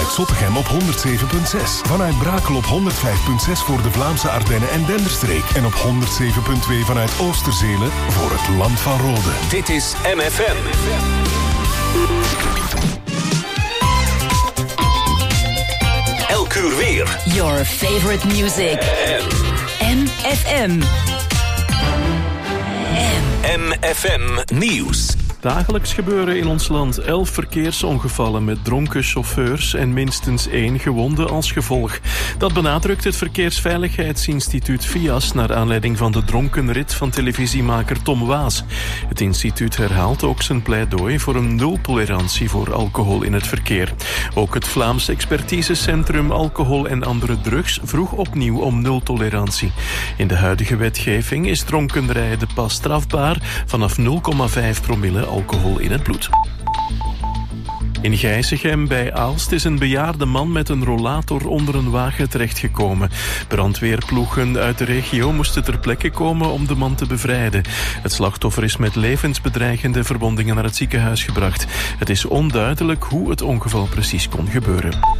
vanuit Zottegem op 107.6. Vanuit Brakel op 105.6 voor de Vlaamse Ardennen en Denderstreek. En op 107.2 vanuit Oosterzelen voor het Land van Rode. Dit is MFM. Elk uur weer. Your favorite music. MFM. MFM Nieuws. Dagelijks gebeuren in ons land 11 verkeersongevallen met dronken chauffeurs en minstens 1 gewonde als gevolg. Dat benadrukt het Verkeersveiligheidsinstituut VIAS naar aanleiding van de dronken rit van televisiemaker Tom Waas. Het instituut herhaalt ook zijn pleidooi voor een nultolerantie voor alcohol in het verkeer. Ook het Vlaams Expertisecentrum Alcohol en Andere Drugs vroeg opnieuw om nultolerantie. In de huidige wetgeving is dronken rijden pas strafbaar vanaf 0,5 promille alcohol in het bloed. In Gijzegem bij Aalst is een bejaarde man met een rollator onder een wagen terechtgekomen. Brandweerploegen uit de regio moesten ter plekke komen om de man te bevrijden. Het slachtoffer is met levensbedreigende verwondingen naar het ziekenhuis gebracht. Het is onduidelijk hoe het ongeval precies kon gebeuren.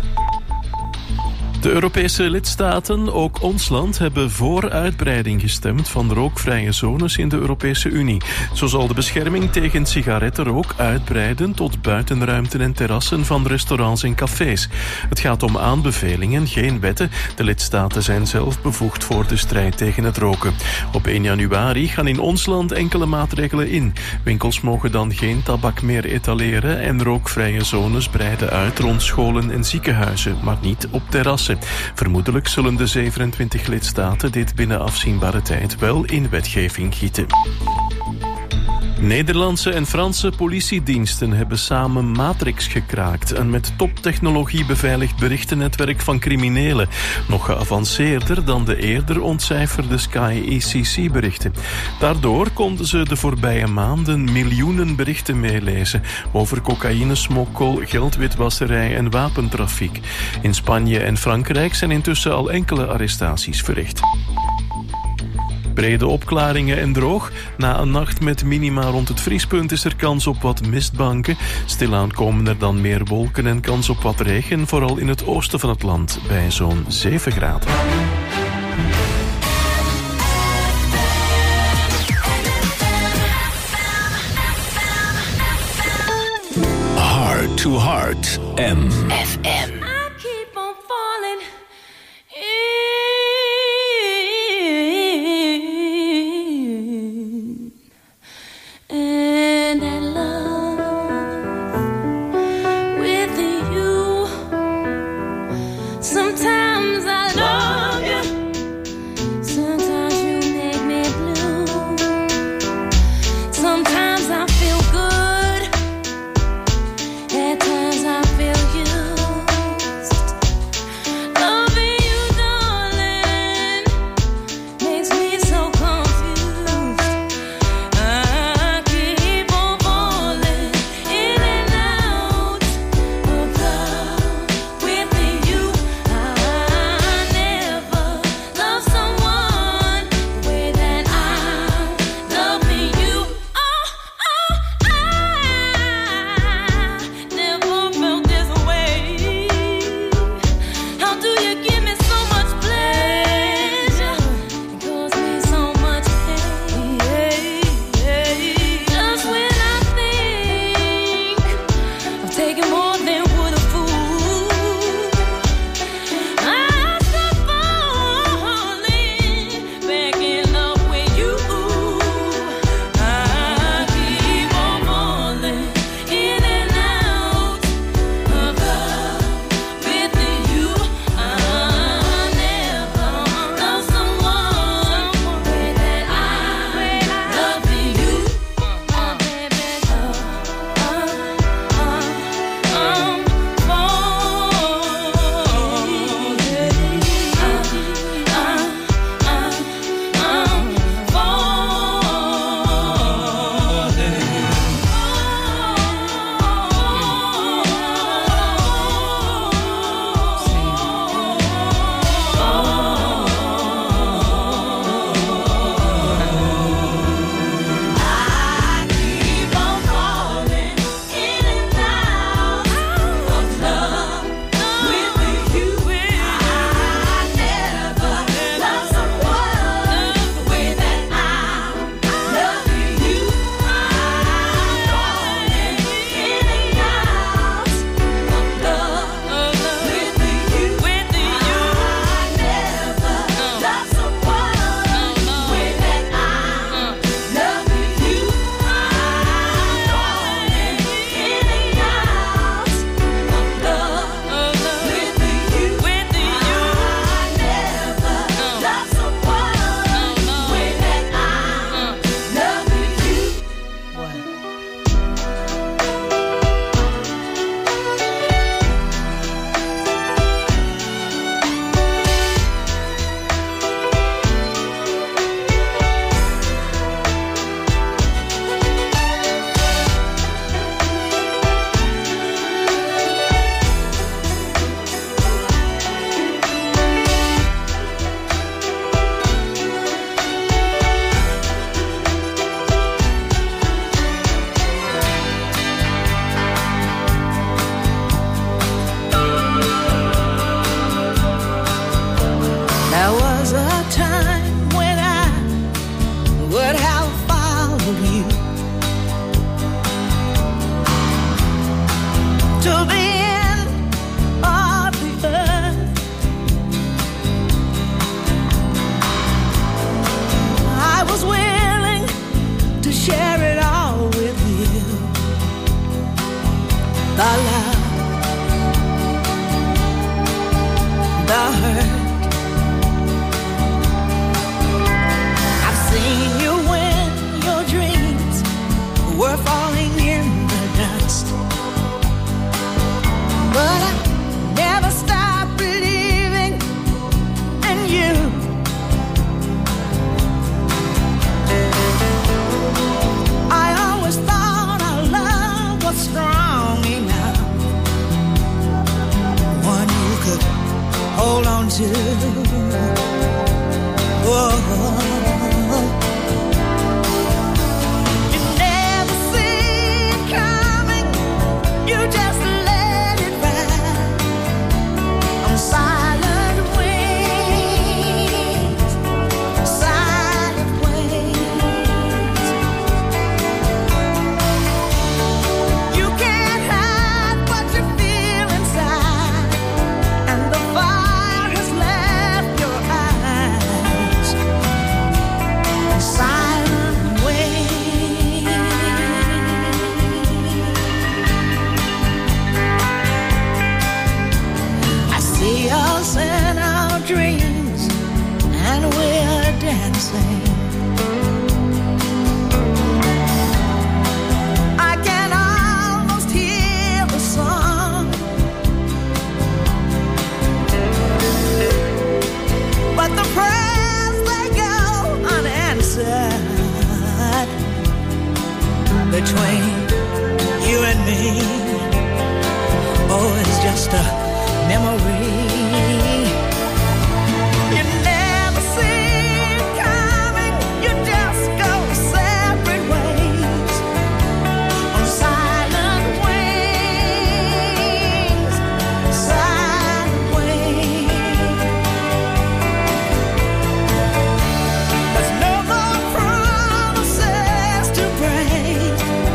De Europese lidstaten, ook ons land, hebben voor uitbreiding gestemd van rookvrije zones in de Europese Unie. Zo zal de bescherming tegen sigarettenrook uitbreiden tot buitenruimten en terrassen van restaurants en cafés. Het gaat om aanbevelingen, geen wetten. De lidstaten zijn zelf bevoegd voor de strijd tegen het roken. Op 1 januari gaan in ons land enkele maatregelen in. Winkels mogen dan geen tabak meer etaleren en rookvrije zones breiden uit rond scholen en ziekenhuizen, maar niet op terrassen. Vermoedelijk zullen de 27 lidstaten dit binnen afzienbare tijd wel in wetgeving gieten. Nederlandse en Franse politiediensten hebben samen Matrix gekraakt, een met toptechnologie beveiligd berichtennetwerk van criminelen. Nog geavanceerder dan de eerder ontcijferde Sky ECC-berichten. Daardoor konden ze de voorbije maanden miljoenen berichten meelezen over cocaïnesmokkel, geldwitwasserij en wapentrafiek. In Spanje en Frankrijk zijn intussen al enkele arrestaties verricht. Brede opklaringen en droog. Na een nacht met minima rond het vriespunt is er kans op wat mistbanken. Stilaan komen er dan meer wolken en kans op wat regen, vooral in het oosten van het land, bij zo'n 7 graden. Heart to Heart. FM. At times I feel you. do. Oh. Between you and me, oh, it's just a memory. You never see it coming, you just go separate ways on silent wings, silent wings. There's no more promises to break.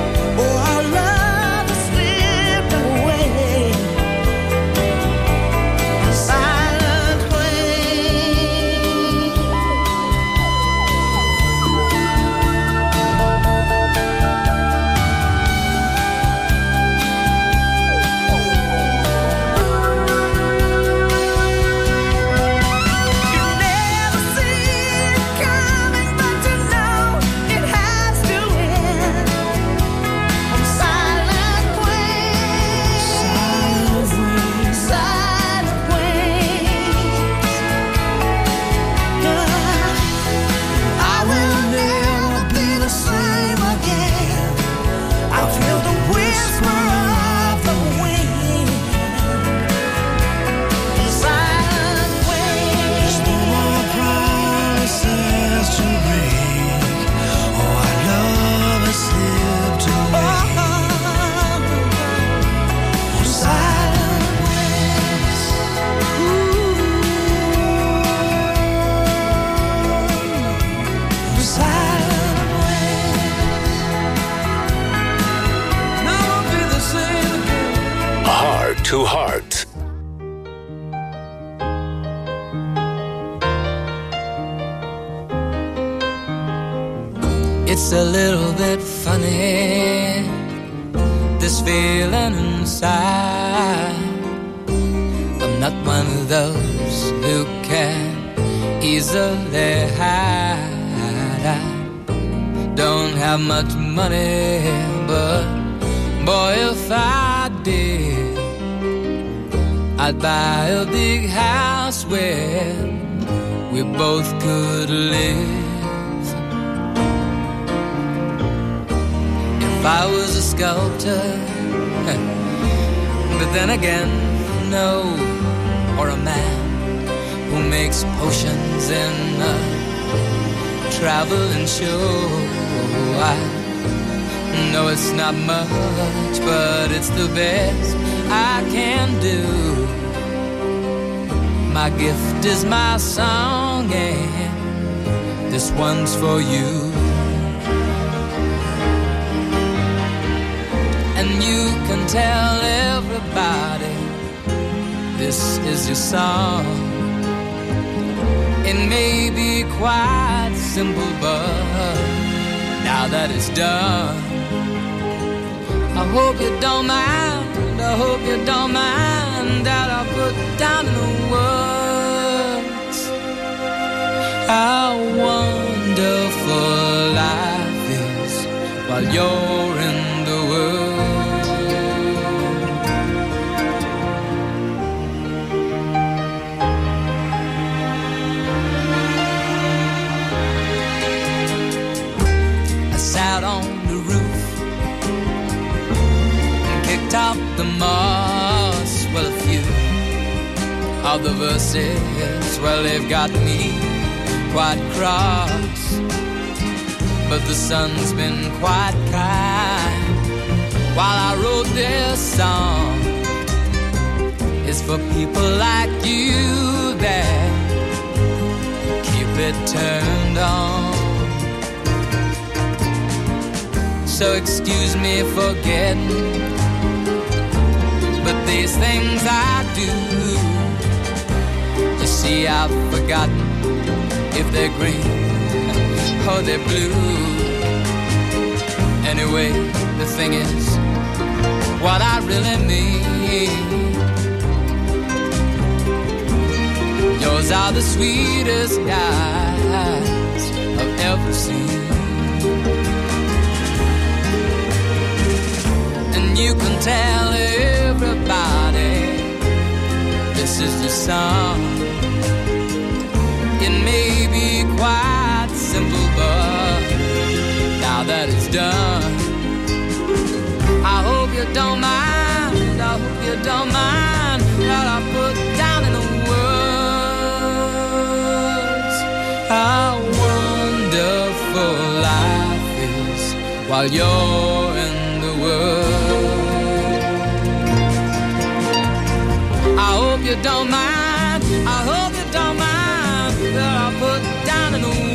to Heart. It's a little bit funny, this feeling inside. I'm not one of those who can easily hide. I don't have much money, but boy, if I did, I'd buy a big house where we both could live. If I was a sculptor, but then again, no, or a man who makes potions in a traveling show. I know it's not much, but it's the best I can do. My gift is my song, and this one's for you. And you can tell everybody this is your song. It may be quite simple, but now that it's done, I hope you don't mind, I hope you don't mind that I put down in the words how wonderful life is while you're in the world. I sat on the roof and kicked out the moss. Well, a few Now the verses, well, they've got me quite cross, but the sun's been quite kind while I wrote this song. It's for people like you that keep it turned on. So excuse me for getting, but these things I do, you see, I've forgotten if they're green or they're blue. Anyway, the thing is, what I really mean, yours are the sweetest eyes I've ever seen. And you can tell everybody this is the song. It may be quite simple, but now that it's done, I hope you don't mind, I hope you don't mind what I put down in the words. How wonderful life is while you're in the world. I hope you don't mind, I hope you don't mind that I put down in the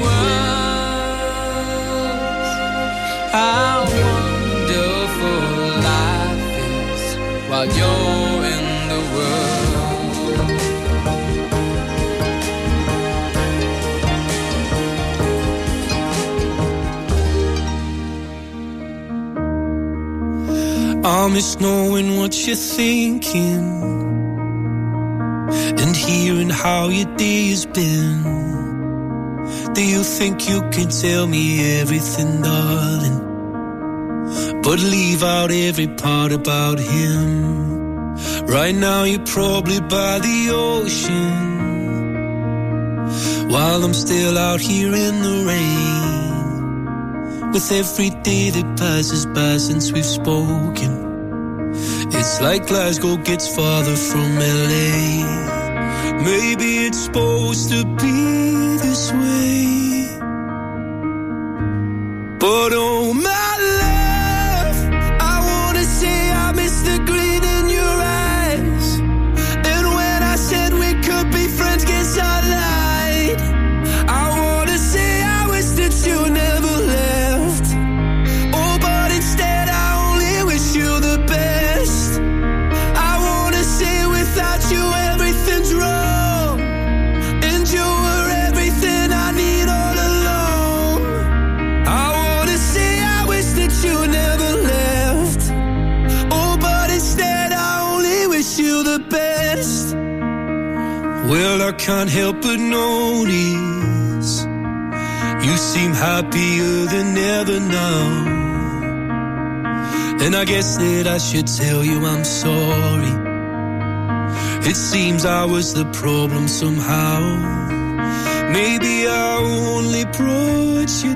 words. How wonderful life is while you're in the world. I miss knowing what you're thinking and hearing how your day has been. Do you think you can tell me everything, darling, but leave out every part about him? Right now you're probably by the ocean, while I'm still out here in the rain. With every day that passes by since we've spoken, it's like Glasgow gets farther from LA. Maybe it's supposed to be this way, but oh my love, I wanna say I miss the green in your eyes. And when I said we could be friends, guess I lied. I wanna say I wish that you never left. Oh, but instead I only wish you the best. I wanna say without you everything's wrong, and you were everything I need all along. I wanna say I wish that you never left. Oh, but instead I only wish you the best. Well, I can't help but notice you seem happier than ever now, and I guess that I should tell you I'm sorry. It seems I was the problem somehow. Maybe I only brought you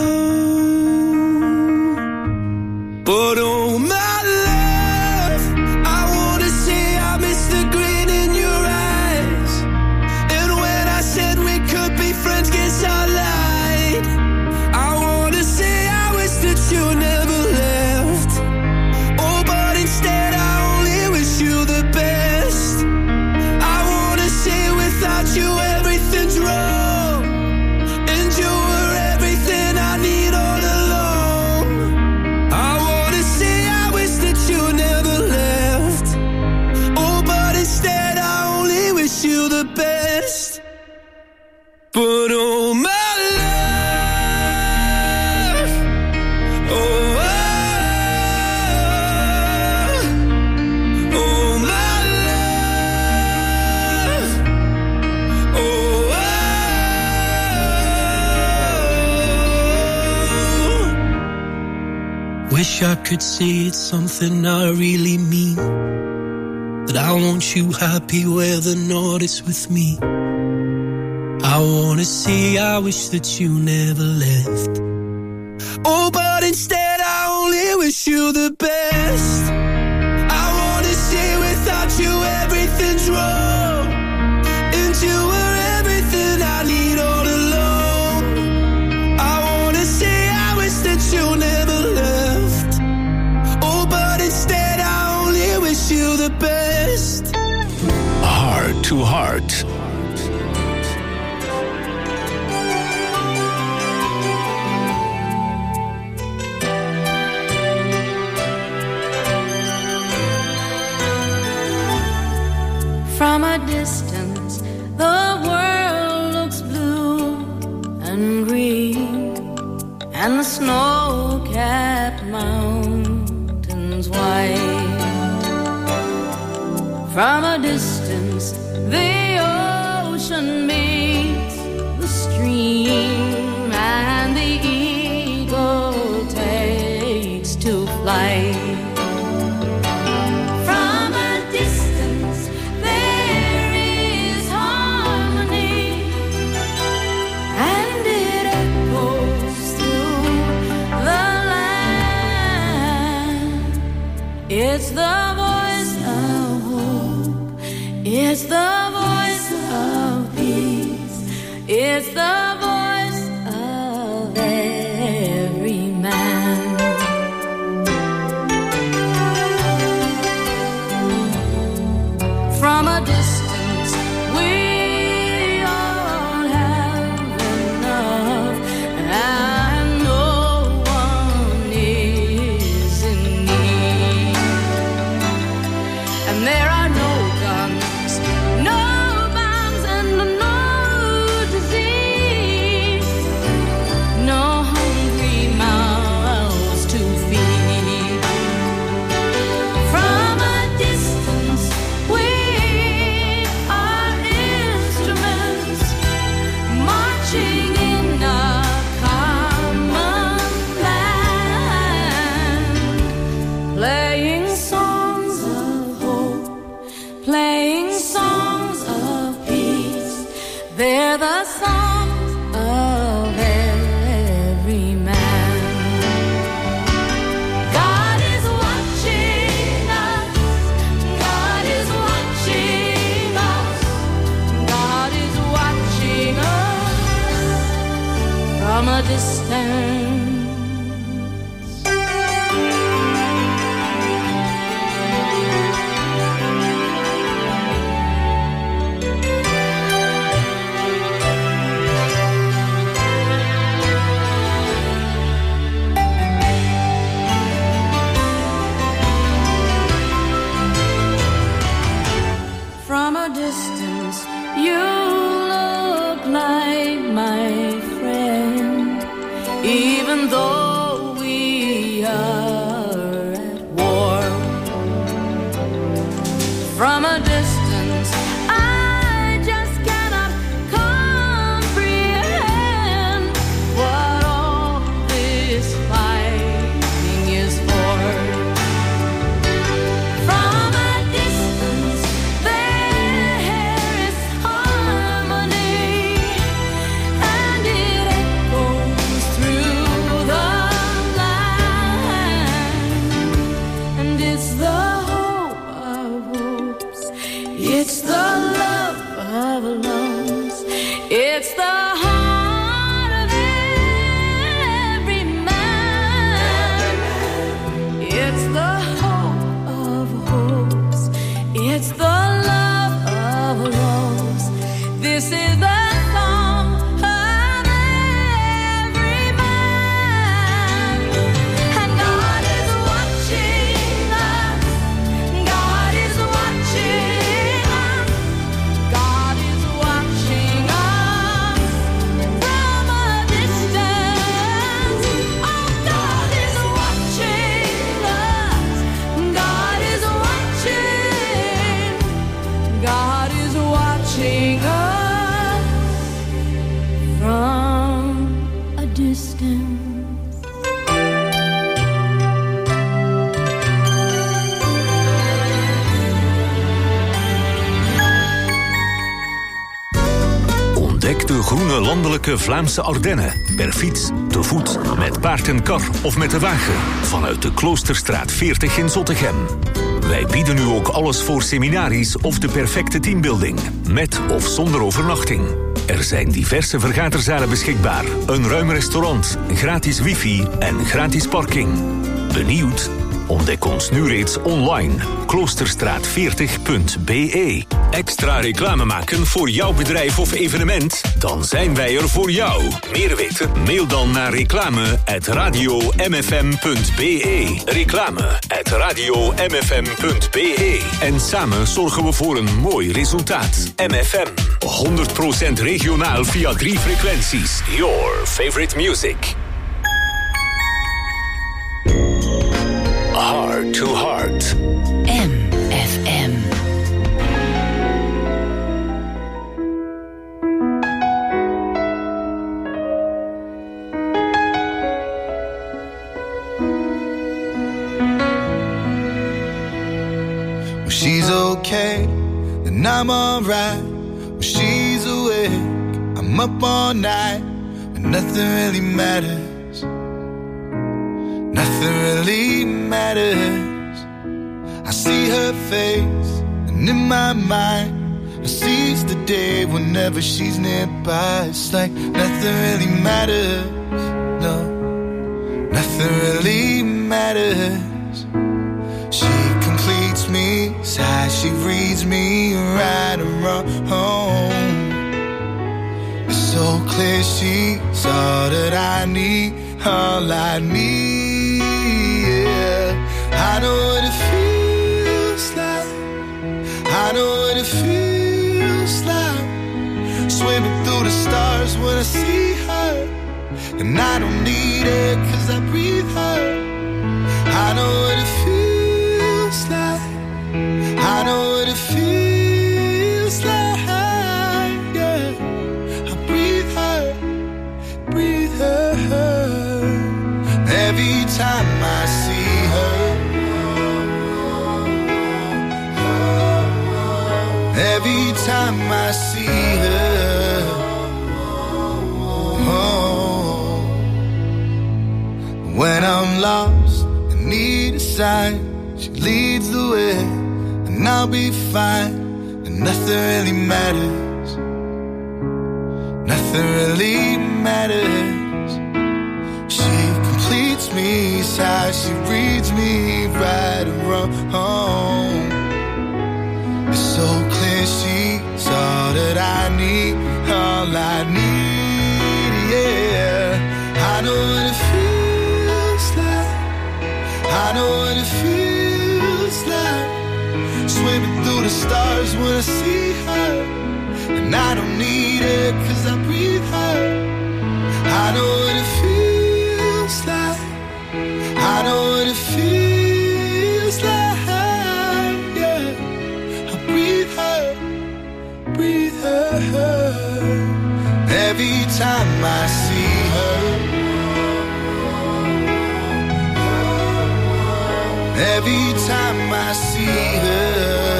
down, but oh my love, I wanna say I miss the green in your eyes. And when I said we could be friends, guess I lied. I wanna say I wish that you never left. Oh, but instead I only wish you the best. I wanna say without you everything's wrong, and you were everything I need all along. I wanna say I wish that you never left. Oh, but instead I only wish you the best. But oh my love, oh, oh my love, oh, wish I could say it's something I really mean, that I want you happy where the north is with me. I wanna say I wish that you never left. Oh, but instead I only wish you the best. I wanna say without you everything's wrong, to Heart. From a distance, the world looks blue and green, and the snow-capped mountains white. From a distance, the ocean meets the stream, and the eagle takes to flight. It's the voice of hope. It's the voice of peace. It's the voice of every man. From a distance, we all have enough, and no one is in need. And there are no guns, no bombs, and no disease, no hungry mouths to feed. From a distance, we are instruments marching in a common land, playing songs of hope, playing songs of peace. They're the songs of every man. God is watching us. God is watching us. God is watching us from a distance. From a distance, you look like my friend, even though we are at war. From a distance, I just cannot comprehend what all this fighting is for. From a distance, there is harmony, and it echoes through the land. And it's the hope of hopes, it's the love of lungs, it's the heart of every man. It's the hope of hopes, it's the love of loves. This is the song of every man. And God is watching us. God is watching us. God is watching us from a distance. Oh, God is watching us. God is watching. God is watching us from a distance. Ontdek de groene landelijke Vlaamse Ardennen. Per fiets, te voet, met paard en kar of met de wagen. Vanuit de Kloosterstraat 40 in Zottegem. Wij bieden nu ook alles voor seminaries of de perfecte teambuilding. Met of zonder overnachting. Er zijn diverse vergaderzalen beschikbaar. Een ruim restaurant, gratis wifi en gratis parking. Benieuwd? Ontdek ons nu reeds online. kloosterstraat40.be Extra reclame maken voor jouw bedrijf of evenement? Dan zijn wij er voor jou. Meer weten? Mail dan naar reclame@radiomfm.be. Reclame@radiomfm.be. En samen zorgen we voor een mooi resultaat. MFM. 100% regionaal via 3 frequenties. Your favorite music. Heart to Heart. MFM. When she's okay, then I'm alright. When she's awake, I'm up all night. When nothing really matters. Nothing really matters. I see her face, and in my mind I seize the day whenever she's nearby. It's like nothing really matters. No, nothing really matters. She completes me, side she reads me right and wrong. It's so clear she's all that I need, all I need. Yeah. I know what it feels like. I know what it feels like. Swimming through the stars when I see her. And I don't need it 'cause I breathe her. I know what it feels like. I know what it feels like. Yeah. I breathe her. Breathe her. Every time I see her. Every time I see her. Oh. When I'm lost and need a sign, she leads the way, and I'll be fine. And nothing really matters. Nothing really matters. She completes me, how she reads me right and wrong. It's so clear she's all that I need, all I need, yeah. I know what it feels like. I know what it feels like. Swimming through the stars when I see her. And I don't need it 'cause I breathe her. I know what it feels like. I know what it feels like, yeah. I breathe her, breathe her. Every time I see her. Every time I see her.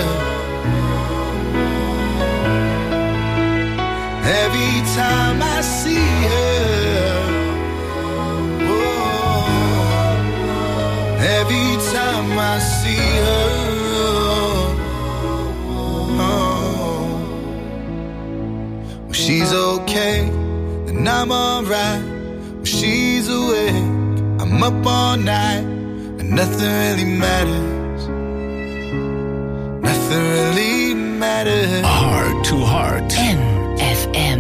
Every time I see her. Oh, every time I see her. Oh, when she's okay, then I'm alright. When she's awake, I'm up all night. And nothing really matters. Nothing really matters. Heart to Heart. MFM.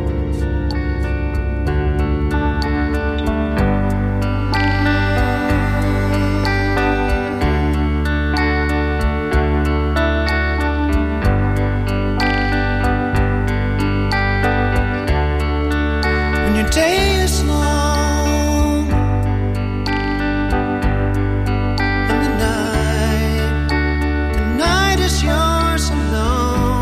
When your day is long and the night is yours alone.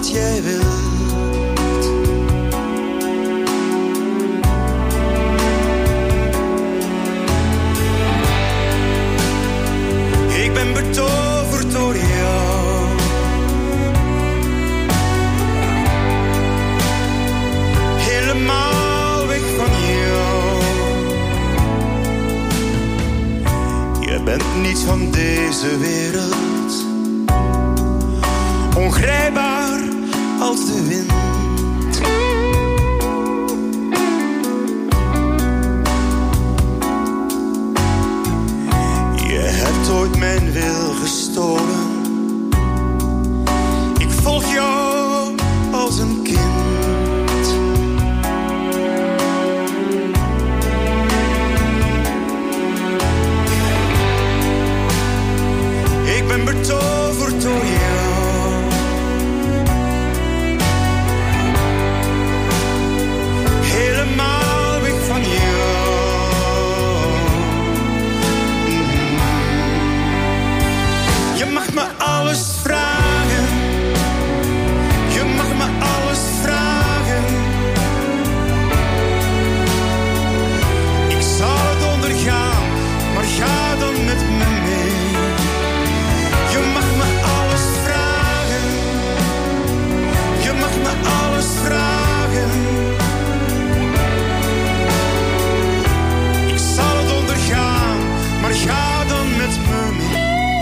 wat jij wilt. Ik ben betoverd door jou. Helemaal weg van jou. Je bent niet van deze wereld. Ongrijpbaar als de wind. Je hebt ooit mijn wil gestolen. Ik volg jou als een kind. Ik ben betoverd door jou. Helemaal weg van jou. Je mag me alles vragen. Je mag me alles vragen. Ik zal het ondergaan, maar ga dan met me mee. Je mag me alles vragen. Je mag me alles vragen. Ik zal het ondergaan, maar ga dan met me mee.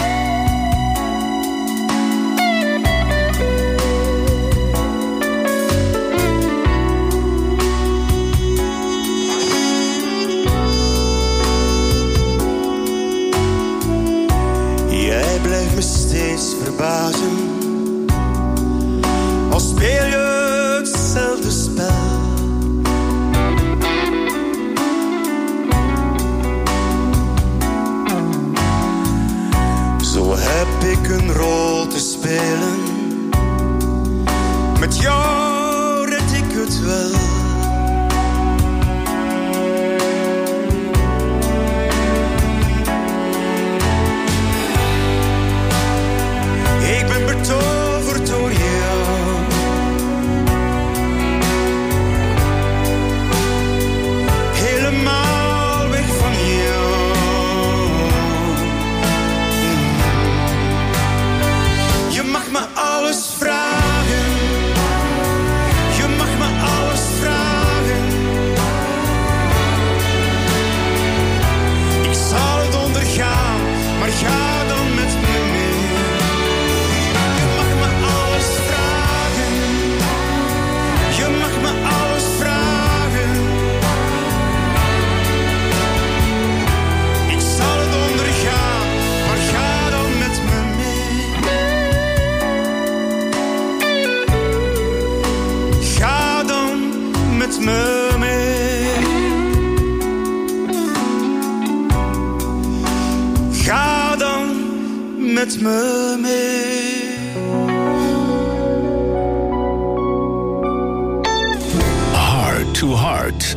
Jij blijft me steeds verbazen. Al speel je hetzelfde spel. Zo heb ik een rol te spelen. Met jou red ik het wel. Ik ben betoverd door jou. Helemaal weg van jou. Je mag me alles vragen. Je mag me alles vragen. Ik zal het ondergaan, maar ga dan met me mee. Je mag me alles vragen. Je mag me alles vragen. Ik zal het ondergaan, maar ga dan met me mee. Ga dan met me mee. Ga dan met me mee. Heart to Heart.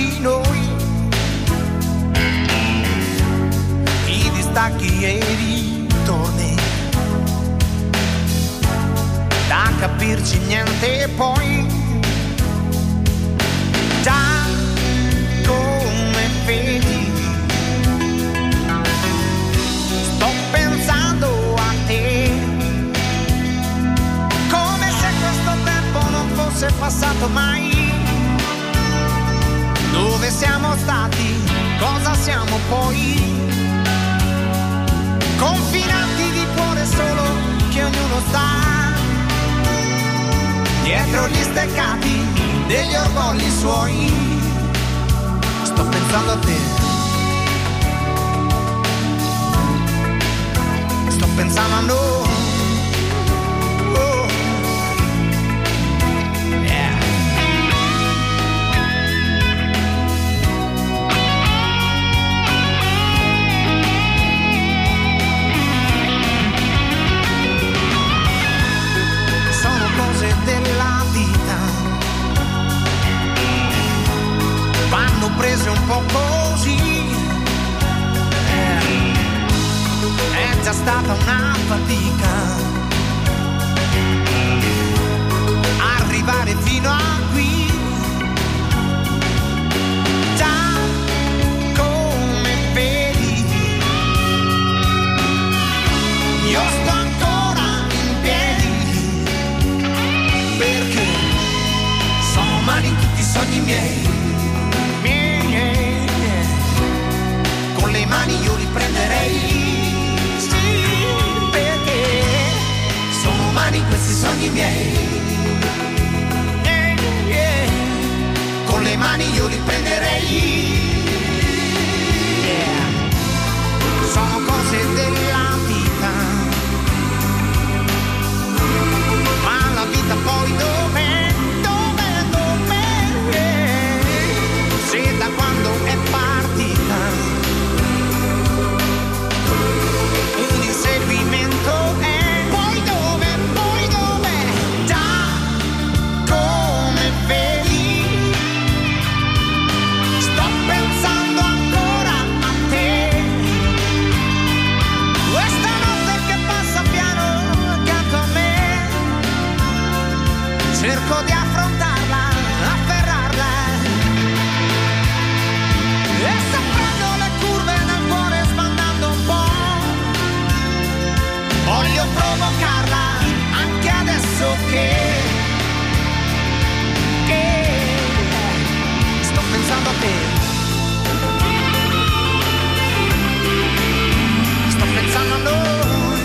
di noi, i distacchi e i ritorni, da capirci niente poi, già come vedi sto pensando a te, come se questo tempo non fosse passato mai. Dove siamo stati, cosa siamo poi, confinati di cuore solo che ognuno sta dietro gli steccati degli orgogli suoi. Sto pensando a te, sto pensando a noi. Della vita vanno prese un po' così, è già stata una fatica arrivare fino a qui, già come vedi io sto ancora in piedi, perché sono umani tutti i sogni miei, con le mani io li prenderei, sì, perché sono umani questi sogni miei, con le mani io li prenderei, sono cose della vita, ma la vita poi dov'è? Se da quando è partita un inseguimento è, poi dove, già come vedi sto pensando ancora a te, questa notte che passa piano accanto a me, cerco di affrontarla, afferrarla, e sto prendo le curve nel cuore sbandando un po', voglio provocarla anche adesso che sto pensando a te, sto pensando a noi.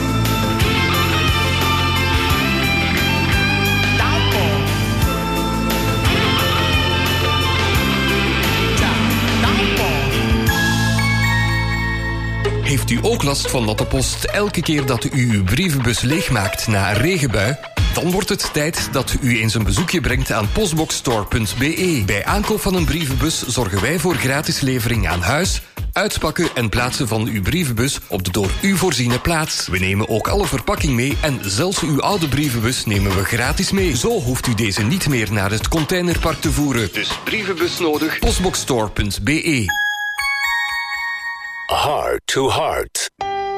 Heeft u ook last van natte post elke keer dat u uw brievenbus leegmaakt na een regenbui? Dan wordt het tijd dat u eens een bezoekje brengt aan postboxstore.be. Bij aankoop van een brievenbus zorgen wij voor gratis levering aan huis, uitpakken en plaatsen van uw brievenbus op de door u voorziene plaats. We nemen ook alle verpakking mee en zelfs uw oude brievenbus nemen we gratis mee. Zo hoeft u deze niet meer naar het containerpark te voeren. Dus brievenbus nodig, postboxstore.be. Heart to Heart.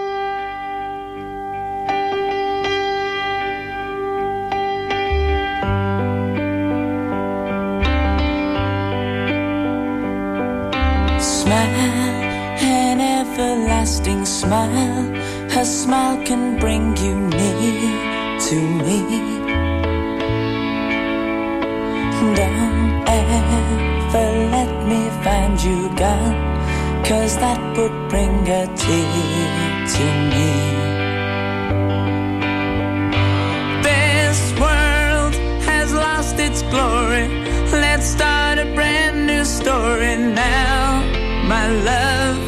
Smile, an everlasting smile. A smile can bring you near to me. Don't ever let me find you gone, 'cause that would bring a tear to me. This world has lost its glory. Let's start a brand new story now, my love.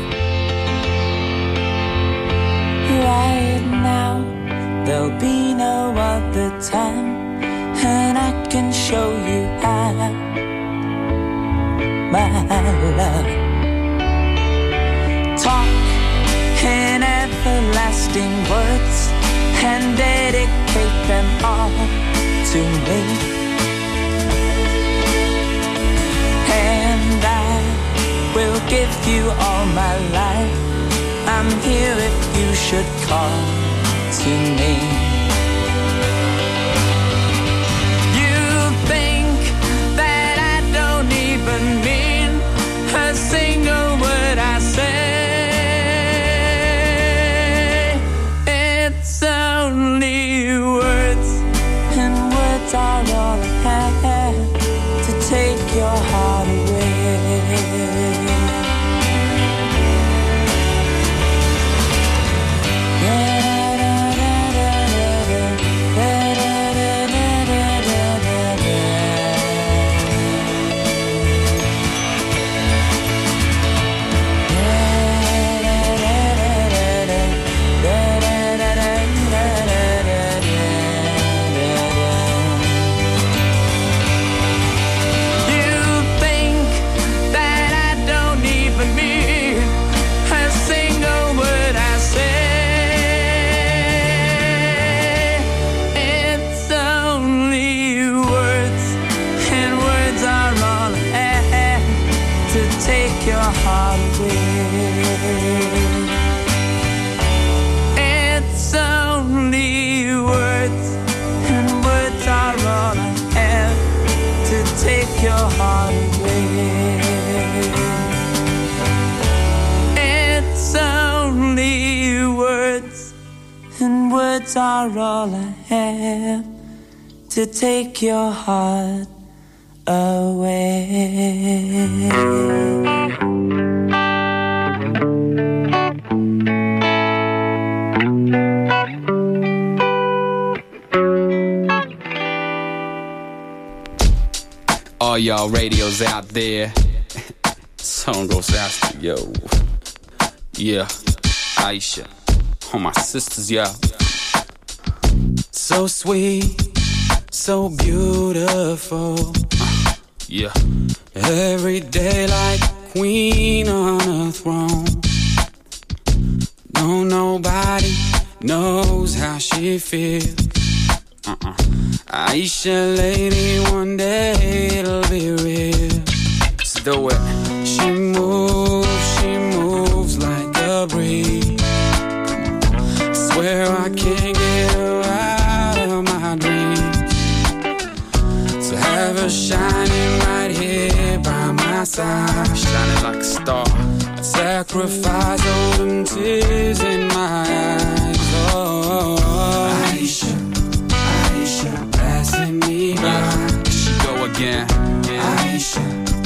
Right now, there'll be no other time, and I can show you how, my love. Talk in everlasting words and dedicate them all to me. And I should come to me. You think that I don't even mean a single word I say. It's only words, and words are all I have to take your heart away. It's only words, and words are all I have to take your heart away. It's only words, and words are all I have to take your heart away. All y'all radios out there, song goes out to yo. Yeah, Aisha, all my sisters, yeah. So sweet, so beautiful. Yeah, every day like queen on a throne. No, nobody knows how she feels. Aisha, lady, one day it'll be real. Let's do it. She moves like a breeze. Swear I can't get her out of my dreams. So have her shining right here by my side, shining like a star. I'd sacrifice all them tears in my eyes. Oh, Aisha, passing me by. Here she go again. Aisha,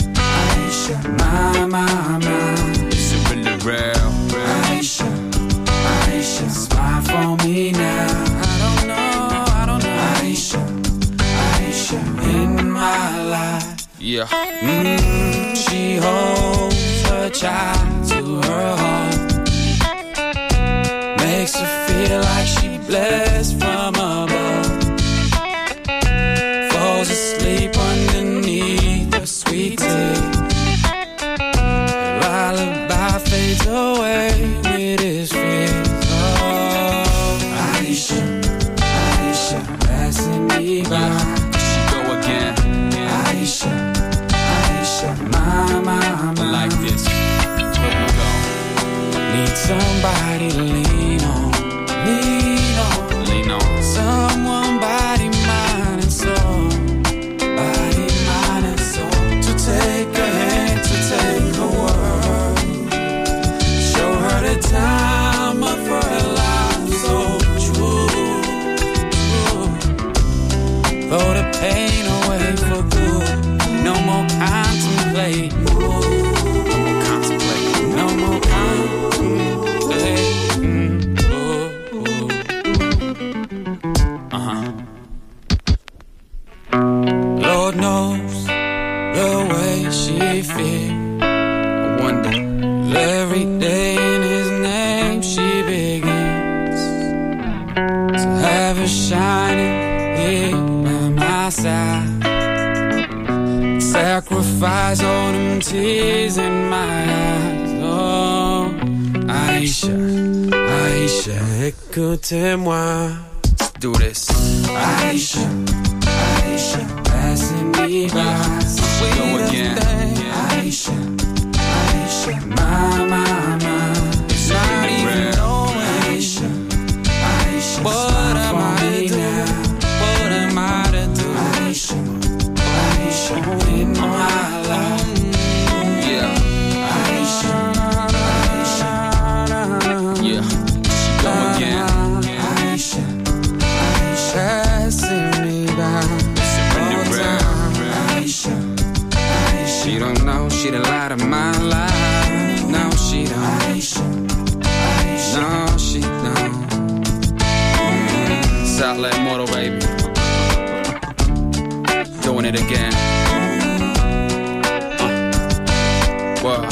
my. Is it really real? Aisha, smile for me now. I don't know. Aisha, in my life. Yeah. She holds her child to her heart. Makes her feel like she blessed from above. Falls asleep underneath the sweet tea. Lullaby fades away with his fears. Oh, Aisha, passing me by. Here she go again. Aisha, my. Like this. Here we go. Need somebody to lean on. Someone body, mind and soul. Body, mind and soul. To take her hand, to take her word. Show her the time of her life so true. Throw the pain away for good. No more contemplate. No more contemplate. Lord knows the way she feels. I wonder every day in his name she begins. To have her shining here by my side. Sacrifice all them tears in my eyes. Oh, Aisha, écoutez-moi. Let's do this. Aisha, passing me by. Go again. Aisha, my. It's not even knowing. light of my life. No, she don't. No, she don't. Satellite model, baby. Doing it again. Wow.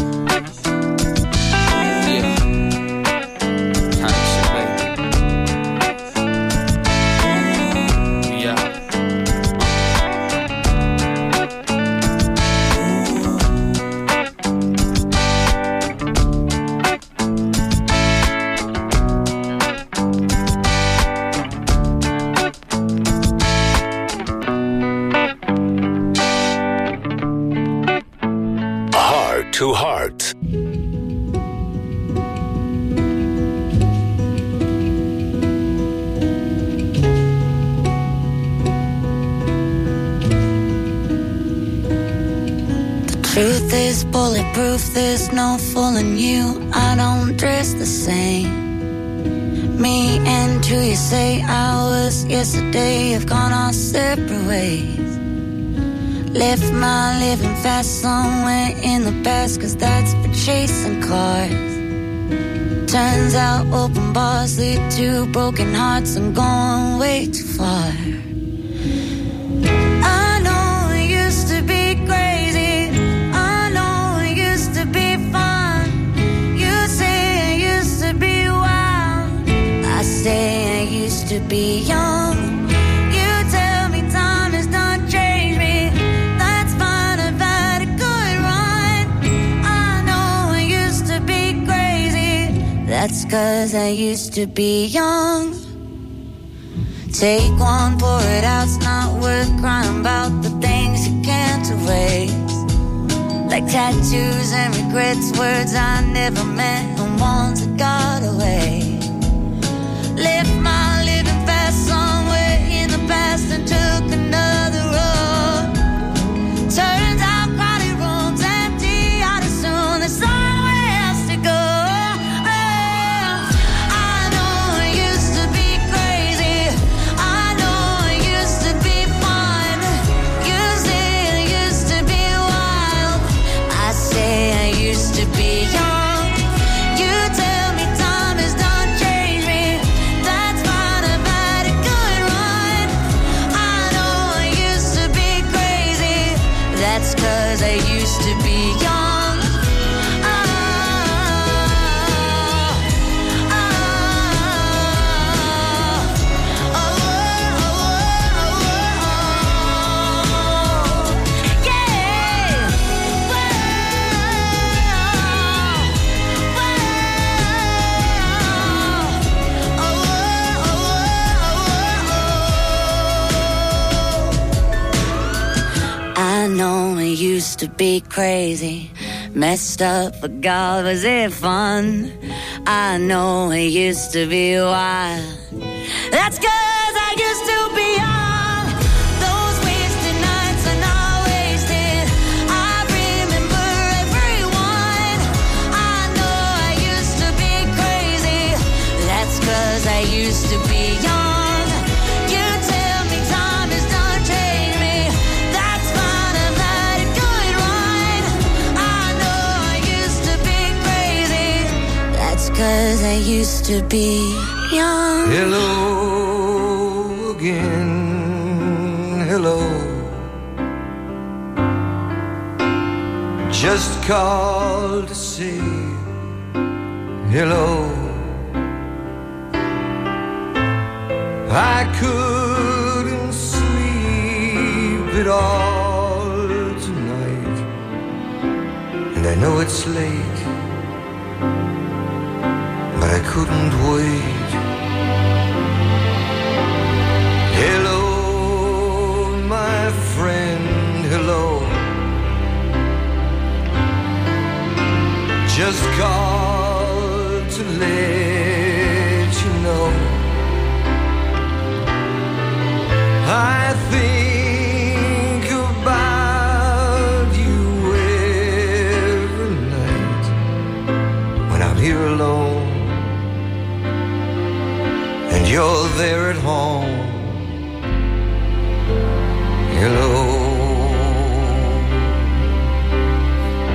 To Heart. Truth is bulletproof, there's no fooling you. I don't dress the same. Me and who you say I was yesterday have gone our separate ways. Left my living fast somewhere in the past, 'cause that's for chasing cars. Turns out open bars lead to broken hearts and going way too far. I know it used to be crazy, I know it used to be fun. You say it used to be wild, I say it used to be young. You tell me time has done changed me, that's fine, I've had a good run. I know it used to be crazy, that's 'cause I used to be young. Take one, pour it out, it's not worth crying about the things you can't erase. Like tattoos and regrets, words I never meant and ones that got away. Left my living fast somewhere in the past and took another road. Turns out crowded rooms empty out as soon, there's somewhere else to go. I know it used to be crazy, I know it used to be fun. You say it used to be wild, I say I used to be young. You tell me time has done changed me, that's fine, I've had a good run. I know I used to be crazy, that's 'cause I used to be young. I know it used to be crazy, messed up, but God, was it fun? I know it used to be wild, that's 'cause I used to be young. Those wasted nights are not wasted, I remember everyone. I know I used to be crazy, that's 'cause I used to be young. You tell me time has done changed me, that's fine, I've had a good run. I know I used to be crazy, that's 'cause I used to be young. Hello again, hello. Just called to say hello. I couldn't sleep at all tonight, and I know it's late, but I couldn't wait. Hello, my friend, hello. Just called to let you know I think about you every night when I'm here alone and you're there at home. Hello.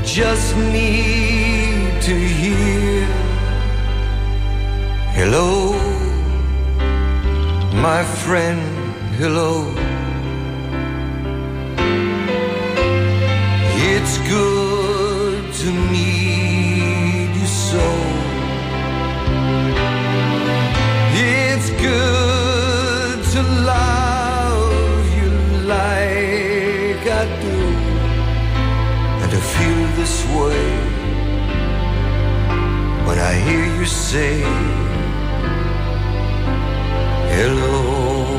just need to hear. Hello, my friend, hello. It's good to meet you so. It's good to love you like I do, and to feel this way when I hear you say hello.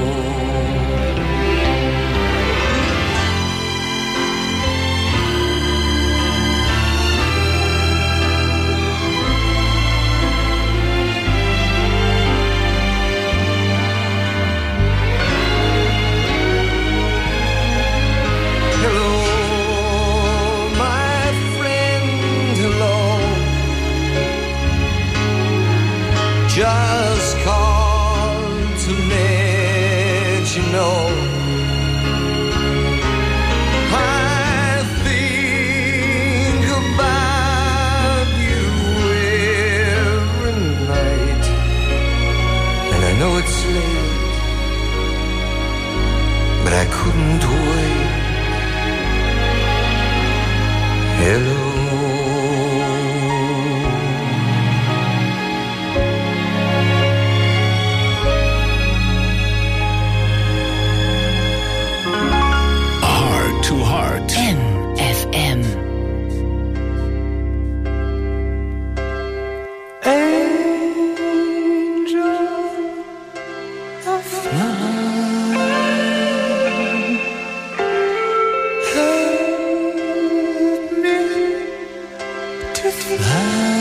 Just called to let you know I think about you every night, and I know it's late, but I couldn't wait. Hello. NFM. Angel of mine, help me to fly.